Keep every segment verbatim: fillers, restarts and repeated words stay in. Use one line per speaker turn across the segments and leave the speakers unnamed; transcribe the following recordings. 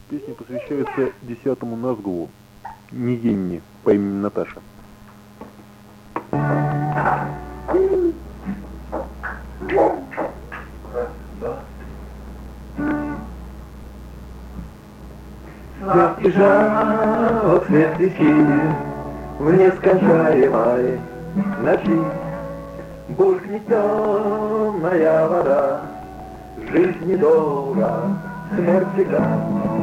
Песня посвящается десятому Назгулу, Нигинне по имени Наташа.
Свет жал, свет и синий, в нескончаемой ночи булькнет темная вода. Жизнь недолго, смерть всегда.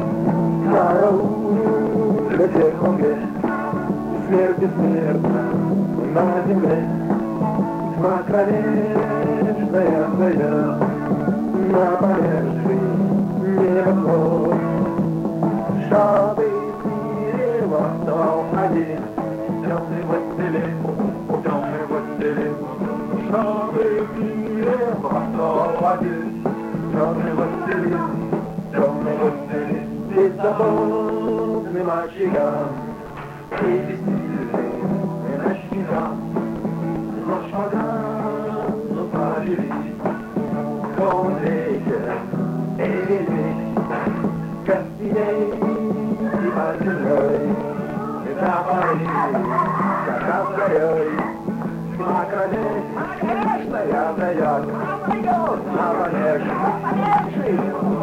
Карауль всех он весь, смерть бессмертна на земле. Тьма кромешная стоят на повешенной небосвод. Чтобы дерево стал один, темный властелин, темный властелин. Чтобы дерево стал один, темный властелин, темный властелин. Беззаботным очагам и бессильным ночникам ночь погану поживись, он ветер и медведь, костей и под землей, запали, как разгорей, тьма кромешная стоят на повешенной.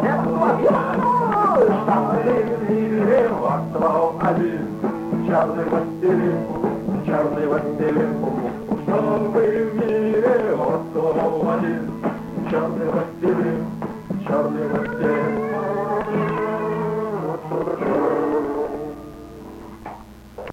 Остал один черный властелин, черный властелин, чтобы в мире остал один черный властелин.